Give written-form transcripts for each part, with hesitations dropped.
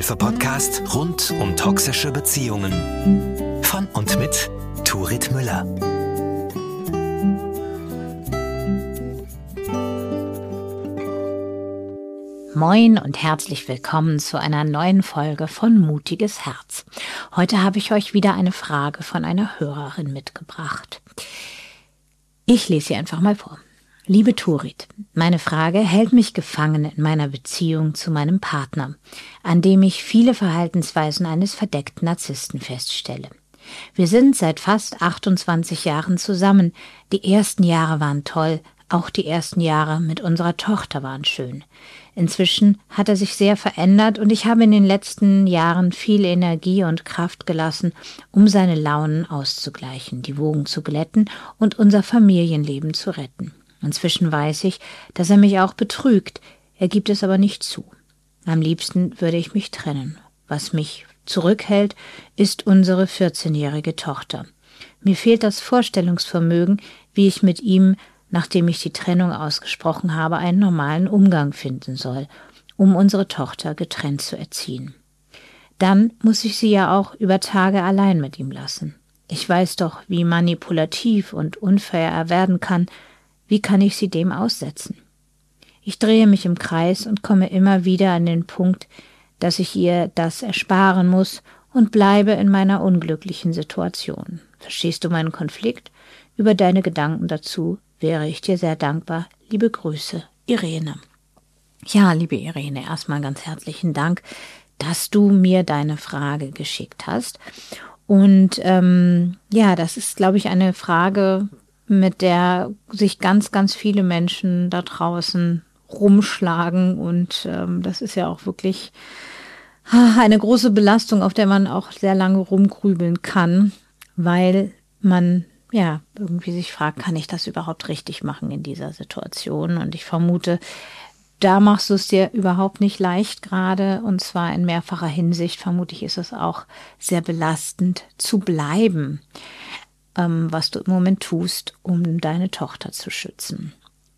Selbsthilfe-Podcast rund um toxische Beziehungen. Von und mit Turit Müller. Moin und herzlich willkommen zu einer neuen Folge von Mutiges Herz. Heute habe ich euch wieder eine Frage von einer Hörerin mitgebracht. Ich lese sie einfach mal vor. Liebe Turit, meine Frage hält mich gefangen in meiner Beziehung zu meinem Partner, an dem ich viele Verhaltensweisen eines verdeckten Narzissten feststelle. Wir sind seit fast 28 Jahren zusammen. Die ersten Jahre waren toll, auch die ersten Jahre mit unserer Tochter waren schön. Inzwischen hat er sich sehr verändert und ich habe in den letzten Jahren viel Energie und Kraft gelassen, um seine Launen auszugleichen, die Wogen zu glätten und unser Familienleben zu retten. Inzwischen weiß ich, dass er mich auch betrügt, er gibt es aber nicht zu. Am liebsten würde ich mich trennen. Was mich zurückhält, ist unsere 14-jährige Tochter. Mir fehlt das Vorstellungsvermögen, wie ich mit ihm, nachdem ich die Trennung ausgesprochen habe, einen normalen Umgang finden soll, um unsere Tochter getrennt zu erziehen. Dann muss ich sie ja auch über Tage allein mit ihm lassen. Ich weiß doch, wie manipulativ und unfair er werden kann. Wie kann ich sie dem aussetzen? Ich drehe mich im Kreis und komme immer wieder an den Punkt, dass ich ihr das ersparen muss und bleibe in meiner unglücklichen Situation. Verstehst du meinen Konflikt? Über deine Gedanken dazu wäre ich dir sehr dankbar. Liebe Grüße, Irene. Ja, liebe Irene, erstmal ganz herzlichen Dank, dass du mir deine Frage geschickt hast. Und das ist, glaube ich, eine Frage, mit der sich ganz, ganz viele Menschen da draußen rumschlagen. Und das ist ja auch wirklich eine große Belastung, auf der man auch sehr lange rumgrübeln kann, weil man irgendwie sich fragt, kann ich das überhaupt richtig machen in dieser Situation? Und ich vermute, da machst du es dir überhaupt nicht leicht gerade, und zwar in mehrfacher Hinsicht. Vermutlich ist es auch sehr belastend zu bleiben, was du im Moment tust, um deine Tochter zu schützen.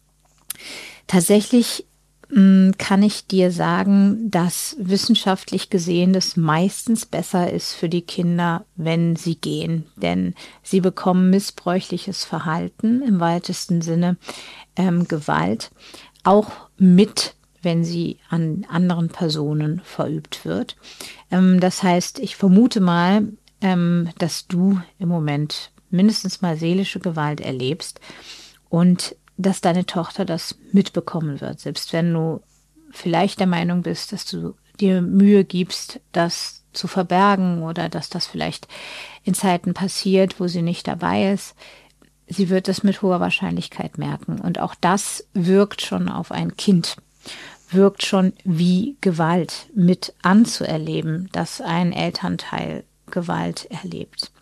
Tatsächlich kann ich dir sagen, dass wissenschaftlich gesehen das meistens besser ist für die Kinder, wenn sie gehen. Denn sie bekommen missbräuchliches Verhalten, im weitesten Sinne Gewalt, auch mit, wenn sie an anderen Personen verübt wird. Das heißt, ich vermute mal, dass du im Moment mindestens mal seelische Gewalt erlebst und dass deine Tochter das mitbekommen wird, selbst wenn du vielleicht der Meinung bist, dass du dir Mühe gibst, das zu verbergen oder dass das vielleicht in Zeiten passiert, wo sie nicht dabei ist. Sie wird das mit hoher Wahrscheinlichkeit merken. Und auch das wirkt schon auf ein Kind, wirkt schon wie Gewalt mit anzuerleben, dass ein Elternteil Gewalt erlebt.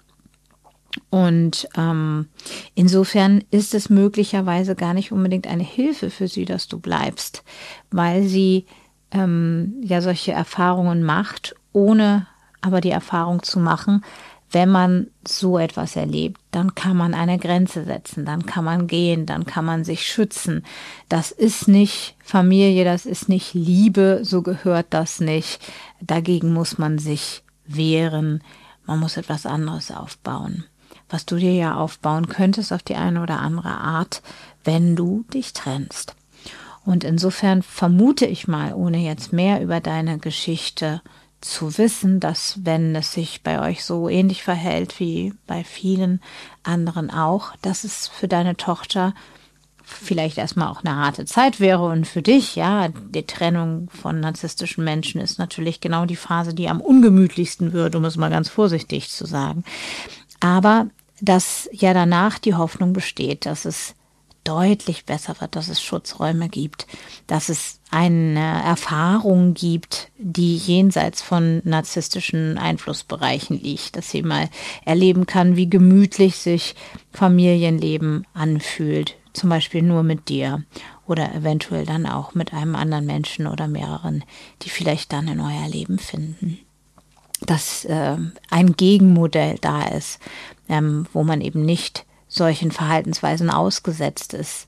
Und insofern ist es möglicherweise gar nicht unbedingt eine Hilfe für sie, dass du bleibst, weil sie solche Erfahrungen macht, ohne aber die Erfahrung zu machen, wenn man so etwas erlebt, dann kann man eine Grenze setzen, dann kann man gehen, dann kann man sich schützen. Das ist nicht Familie, das ist nicht Liebe, so gehört das nicht. Dagegen muss man sich wehren, man muss etwas anderes aufbauen, was du dir ja aufbauen könntest auf die eine oder andere Art, wenn du dich trennst. Und insofern vermute ich mal, ohne jetzt mehr über deine Geschichte zu wissen, dass wenn es sich bei euch so ähnlich verhält wie bei vielen anderen auch, dass es für deine Tochter vielleicht erstmal auch eine harte Zeit wäre und für dich, ja, die Trennung von narzisstischen Menschen ist natürlich genau die Phase, die am ungemütlichsten wird, um es mal ganz vorsichtig zu sagen. Aber dass ja danach die Hoffnung besteht, dass es deutlich besser wird, dass es Schutzräume gibt, dass es eine Erfahrung gibt, die jenseits von narzisstischen Einflussbereichen liegt, dass sie mal erleben kann, wie gemütlich sich Familienleben anfühlt, zum Beispiel nur mit dir oder eventuell dann auch mit einem anderen Menschen oder mehreren, die vielleicht dann in euer Leben finden. Dass ein Gegenmodell da ist, wo man eben nicht solchen Verhaltensweisen ausgesetzt ist,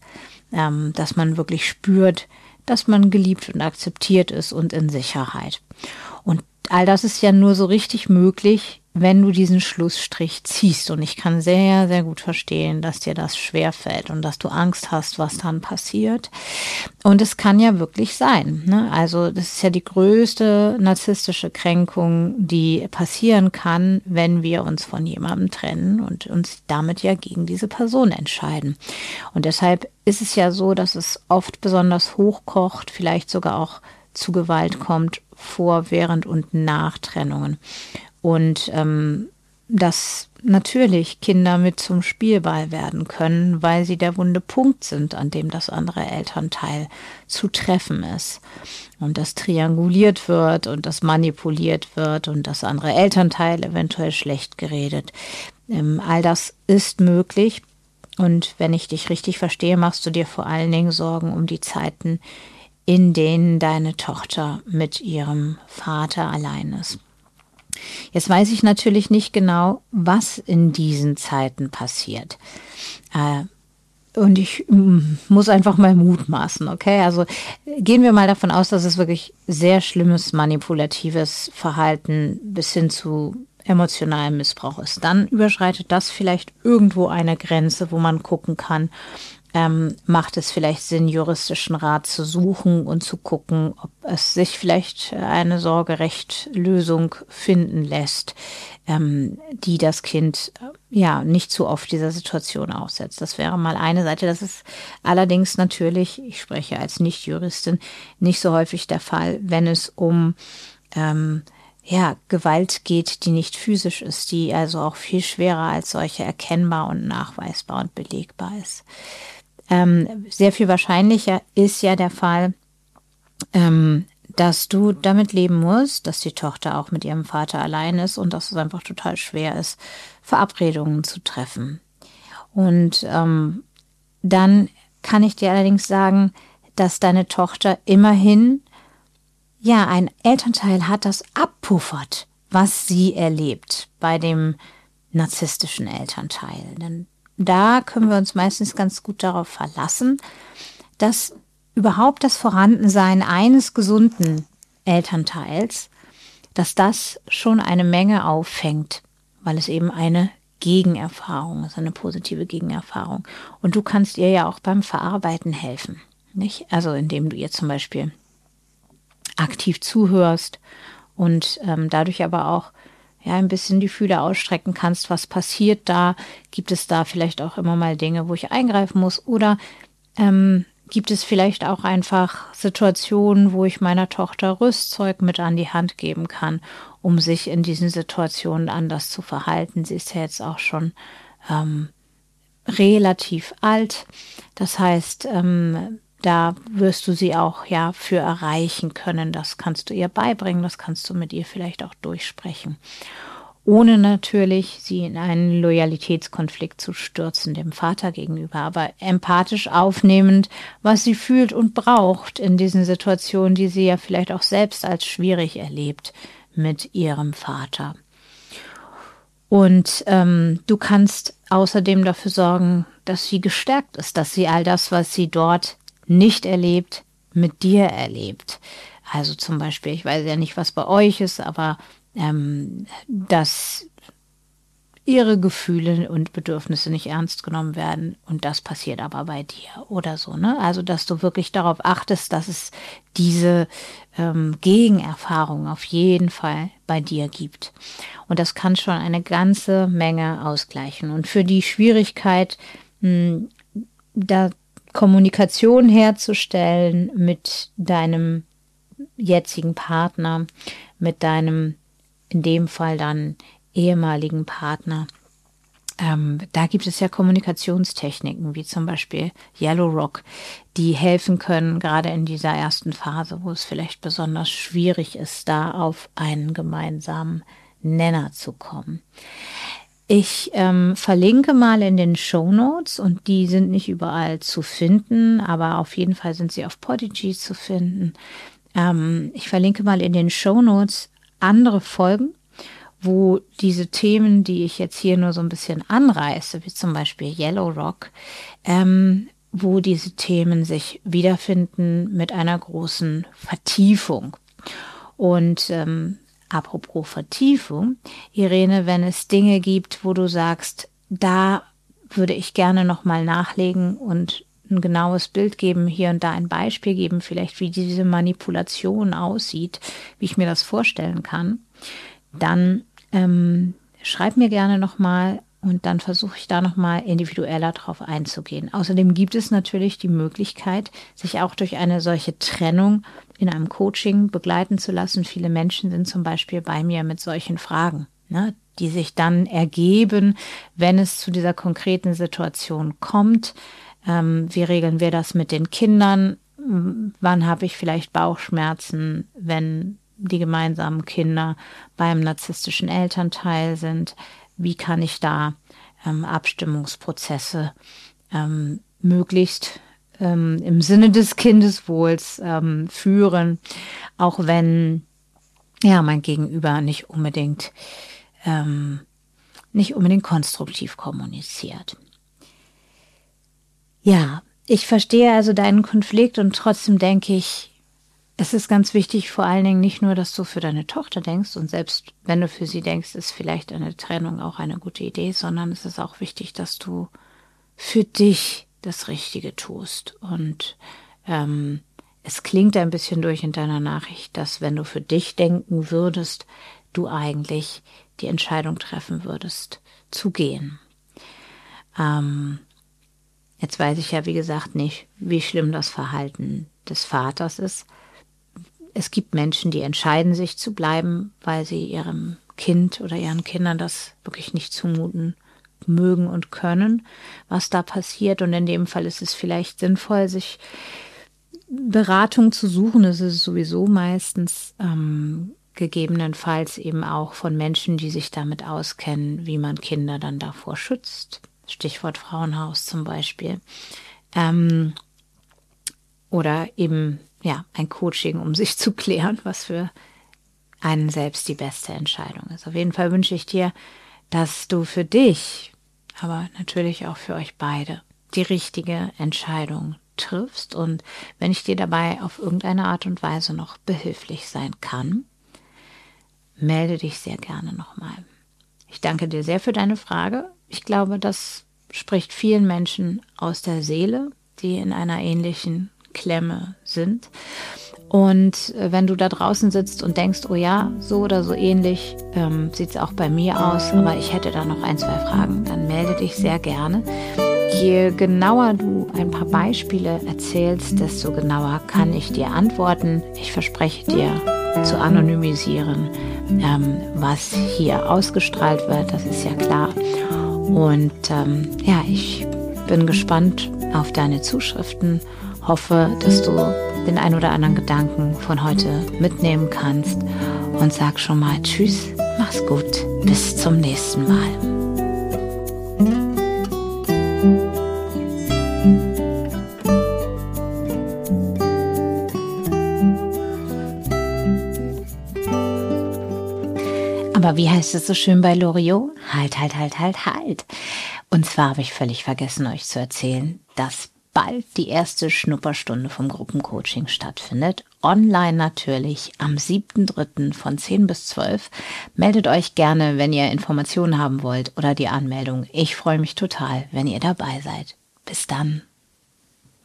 dass man wirklich spürt, dass man geliebt und akzeptiert ist und in Sicherheit. Und all das ist ja nur so richtig möglich, wenn du diesen Schlussstrich ziehst. Und ich kann sehr, sehr gut verstehen, dass dir das schwerfällt und dass du Angst hast, was dann passiert. Und es kann ja wirklich sein, ne? Also das ist ja die größte narzisstische Kränkung, die passieren kann, wenn wir uns von jemandem trennen und uns damit ja gegen diese Person entscheiden. Und deshalb ist es ja so, dass es oft besonders hochkocht, vielleicht sogar auch zu Gewalt kommt, vor, während und nach Trennungen. Und dass natürlich Kinder mit zum Spielball werden können, weil sie der wunde Punkt sind, an dem das andere Elternteil zu treffen ist. Und das trianguliert wird und das manipuliert wird und das andere Elternteil eventuell schlecht geredet. All das ist möglich. Und wenn ich dich richtig verstehe, machst du dir vor allen Dingen Sorgen um die Zeiten, in denen deine Tochter mit ihrem Vater allein ist. Jetzt weiß ich natürlich nicht genau, was in diesen Zeiten passiert. Und ich muss einfach mal mutmaßen, okay? Also gehen wir mal davon aus, dass es wirklich sehr schlimmes manipulatives Verhalten bis hin zu emotionalem Missbrauch ist. Dann überschreitet das vielleicht irgendwo eine Grenze, wo man gucken kann, macht es vielleicht Sinn, juristischen Rat zu suchen und zu gucken, ob es sich vielleicht eine Sorgerechtlösung finden lässt, die das Kind ja nicht zu oft dieser Situation aussetzt. Das wäre mal eine Seite. Das ist allerdings natürlich, ich spreche als Nicht-Juristin, nicht so häufig der Fall, wenn es um Gewalt geht, die nicht physisch ist, die also auch viel schwerer als solche erkennbar und nachweisbar und belegbar ist. Sehr viel wahrscheinlicher ist ja der Fall, dass du damit leben musst, dass die Tochter auch mit ihrem Vater allein ist und dass es einfach total schwer ist, Verabredungen zu treffen. Und dann kann ich dir allerdings sagen, dass deine Tochter immerhin ein Elternteil hat, das abpuffert, was sie erlebt bei dem narzisstischen Elternteil. Denn da können wir uns meistens ganz gut darauf verlassen, dass überhaupt das Vorhandensein eines gesunden Elternteils, dass das schon eine Menge auffängt, weil es eben eine Gegenerfahrung ist, eine positive Gegenerfahrung. Und du kannst ihr ja auch beim Verarbeiten helfen, nicht? Also indem du ihr zum Beispiel aktiv zuhörst und dadurch aber auch ein bisschen die Fühler ausstrecken kannst, was passiert da, gibt es da vielleicht auch immer mal Dinge, wo ich eingreifen muss oder gibt es vielleicht auch einfach Situationen, wo ich meiner Tochter Rüstzeug mit an die Hand geben kann, um sich in diesen Situationen anders zu verhalten. Sie ist ja jetzt auch schon relativ alt, das heißt, da wirst du sie auch für erreichen können. Das kannst du ihr beibringen, das kannst du mit ihr vielleicht auch durchsprechen. Ohne natürlich sie in einen Loyalitätskonflikt zu stürzen dem Vater gegenüber, aber empathisch aufnehmend, was sie fühlt und braucht in diesen Situationen, die sie ja vielleicht auch selbst als schwierig erlebt mit ihrem Vater. Und du kannst außerdem dafür sorgen, dass sie gestärkt ist, dass sie all das, was sie dort nicht erlebt, mit dir erlebt. Also zum Beispiel, ich weiß ja nicht, was bei euch ist, aber dass ihre Gefühle und Bedürfnisse nicht ernst genommen werden und das passiert aber bei dir oder so, ne? Also, dass du wirklich darauf achtest, dass es diese Gegenerfahrung auf jeden Fall bei dir gibt. Und das kann schon eine ganze Menge ausgleichen. Und für die Schwierigkeit, da Kommunikation herzustellen mit deinem jetzigen Partner, mit deinem, in dem Fall dann ehemaligen Partner. Da gibt es ja Kommunikationstechniken, wie zum Beispiel Yellow Rock, die helfen können, gerade in dieser ersten Phase, wo es vielleicht besonders schwierig ist, da auf einen gemeinsamen Nenner zu kommen. Ich verlinke mal in den Shownotes und die sind nicht überall zu finden, aber auf jeden Fall sind sie auf Podigy zu finden. Ich verlinke mal in den Shownotes andere Folgen, wo diese Themen, die ich jetzt hier nur so ein bisschen anreiße, wie zum Beispiel Yellow Rock, wo diese Themen sich wiederfinden mit einer großen Vertiefung. Und apropos Vertiefung, Irene, wenn es Dinge gibt, wo du sagst, da würde ich gerne nochmal nachlegen und ein genaues Bild geben, hier und da ein Beispiel geben, vielleicht wie diese Manipulation aussieht, wie ich mir das vorstellen kann, dann schreib mir gerne nochmal und dann versuche ich da nochmal individueller drauf einzugehen. Außerdem gibt es natürlich die Möglichkeit, sich auch durch eine solche Trennung in einem Coaching begleiten zu lassen. Viele Menschen sind zum Beispiel bei mir mit solchen Fragen, ne, die sich dann ergeben, wenn es zu dieser konkreten Situation kommt. Wie regeln wir das mit den Kindern? Wann habe ich vielleicht Bauchschmerzen, wenn die gemeinsamen Kinder beim narzisstischen Elternteil sind? Wie kann ich da Abstimmungsprozesse möglichst im Sinne des Kindeswohls führen, auch wenn ja mein Gegenüber nicht unbedingt konstruktiv kommuniziert. Ja, ich verstehe also deinen Konflikt und trotzdem denke ich, es ist ganz wichtig, vor allen Dingen nicht nur, dass du für deine Tochter denkst und selbst wenn du für sie denkst, ist vielleicht eine Trennung auch eine gute Idee, sondern es ist auch wichtig, dass du für dich das Richtige tust. Und es klingt ein bisschen durch in deiner Nachricht, dass wenn du für dich denken würdest, du eigentlich die Entscheidung treffen würdest, zu gehen. Jetzt weiß ich ja, wie gesagt, nicht, wie schlimm das Verhalten des Vaters ist. Es gibt Menschen, die entscheiden sich zu bleiben, weil sie ihrem Kind oder ihren Kindern das wirklich nicht zumuten mögen und können, was da passiert. Und in dem Fall ist es vielleicht sinnvoll, sich Beratung zu suchen. Das ist sowieso meistens gegebenenfalls eben auch von Menschen, die sich damit auskennen, wie man Kinder dann davor schützt. Stichwort Frauenhaus zum Beispiel. Oder eben ja ein Coaching, um sich zu klären, was für einen selbst die beste Entscheidung ist. Auf jeden Fall wünsche ich dir, dass du für dich, aber natürlich auch für euch beide, die richtige Entscheidung triffst. Und wenn ich dir dabei auf irgendeine Art und Weise noch behilflich sein kann, melde dich sehr gerne nochmal. Ich danke dir sehr für deine Frage. Ich glaube, das spricht vielen Menschen aus der Seele, die in einer ähnlichen Klemme sind. Und wenn du da draußen sitzt und denkst, oh ja, so oder so ähnlich sieht es auch bei mir aus, aber ich hätte da noch ein, zwei Fragen, dann melde dich sehr gerne. Je genauer du ein paar Beispiele erzählst, desto genauer kann ich dir antworten. Ich verspreche dir zu anonymisieren, was hier ausgestrahlt wird, das ist ja klar. Und ja, ich bin gespannt auf deine Zuschriften, hoffe, dass du den ein oder anderen Gedanken von heute mitnehmen kannst und sag schon mal Tschüss, mach's gut, bis zum nächsten Mal. Aber wie heißt es so schön bei Loriot? Halt. Und zwar habe ich völlig vergessen, euch zu erzählen, dass bald die erste Schnupperstunde vom Gruppencoaching stattfindet. Online natürlich am 7.3. von 10 bis 12. Meldet euch gerne, wenn ihr Informationen haben wollt oder die Anmeldung. Ich freue mich total, wenn ihr dabei seid. Bis dann.